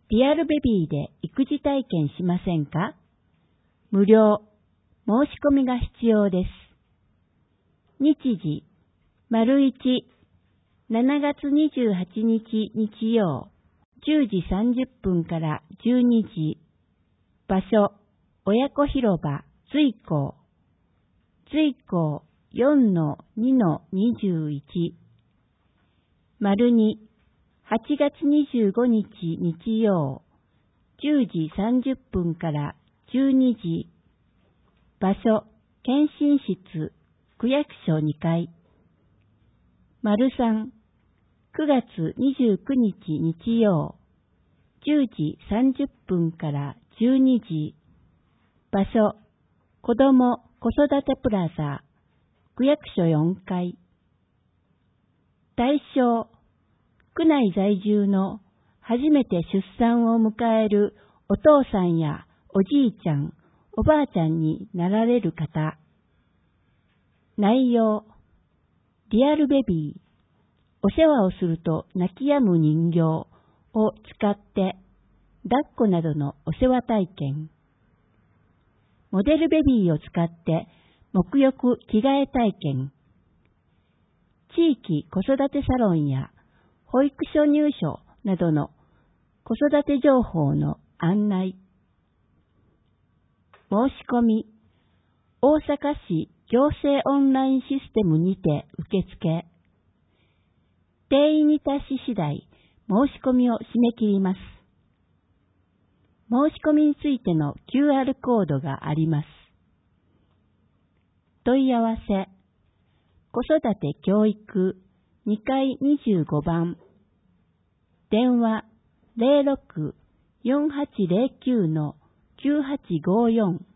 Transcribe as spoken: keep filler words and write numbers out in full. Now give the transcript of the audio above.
リアルベビーで育児体験しませんか？無料。申し込みが必要です。日時、丸一、しちがつにじゅうはちにち日曜、じゅうじさんじゅっぷんからじゅうにじ。場所、親子広場、随光。随光 よんのにのにじゅういち。丸に、はちがつにじゅうごにち日曜、じゅうじさんじゅっぷんからじゅうにじ。場所、検診室、区役所にかい。丸さん、くがつにじゅうくにち日曜、じゅうじさんじゅっぷんからじゅうにじ。場所、子ども子育てプラザ、区役所よんかい。対象、区内在住の初めて出産を迎えるお父さんやおじいちゃん、おばあちゃんになられる方。内容、リアルベビー、お世話をすると泣き止む人形を使って抱っこなどのお世話体験。モデルベビーを使って沐浴着替え体験。地域子育てサロンや保育所入所などの子育て情報の案内。申し込み、大阪市行政オンラインシステムにて受付。定員に達し次第、申し込みを締め切ります。申し込みについての キューアール コードがあります。問い合わせ、子育て教育にかいにじゅうごばん。電話 ゼロろく よんはちゼロきゅう きゅうはちごよん